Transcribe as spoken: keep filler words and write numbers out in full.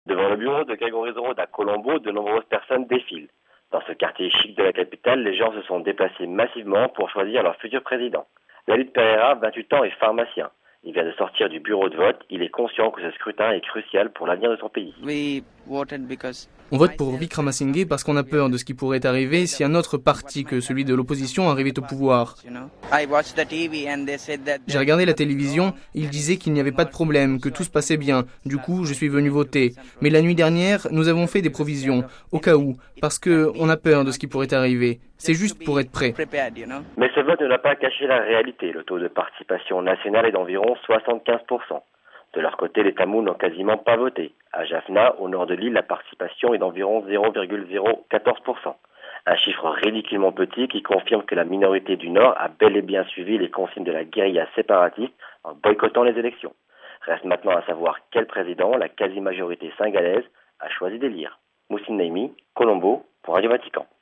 Devant le bureau de Gregory Road à Colombo, de nombreuses personnes défilent. Dans ce quartier chic de la capitale, les gens se sont déplacés massivement pour choisir leur futur président. David Pereira, vingt-huit ans, est pharmacien. Il vient de sortir du bureau de vote. Il est conscient que ce scrutin est crucial pour l'avenir de son pays. On vote pour Wickremesinghe parce qu'on a peur de ce qui pourrait arriver si un autre parti que celui de l'opposition arrivait au pouvoir. J'ai regardé la télévision, ils disaient qu'il n'y avait pas de problème, que tout se passait bien. Du coup, je suis venu voter. Mais la nuit dernière, nous avons fait des provisions, au cas où, parce qu'on a peur de ce qui pourrait arriver. C'est juste pour être prêt. Mais ce vote ne l'a pas caché la réalité. Le taux de participation nationale est d'environ soixante-quinze pour cent. De leur côté, les Tamouls n'ont quasiment pas voté. À Jaffna, au nord de l'île, la participation est d'environ zéro virgule zéro quatorze pour cent. Un chiffre ridiculement petit qui confirme que la minorité du Nord a bel et bien suivi les consignes de la guérilla séparatiste en boycottant les élections. Reste maintenant à savoir quel président la quasi-majorité singalaise a choisi d'élire. Moussine Naimi, Colombo, pour Radio Vatican.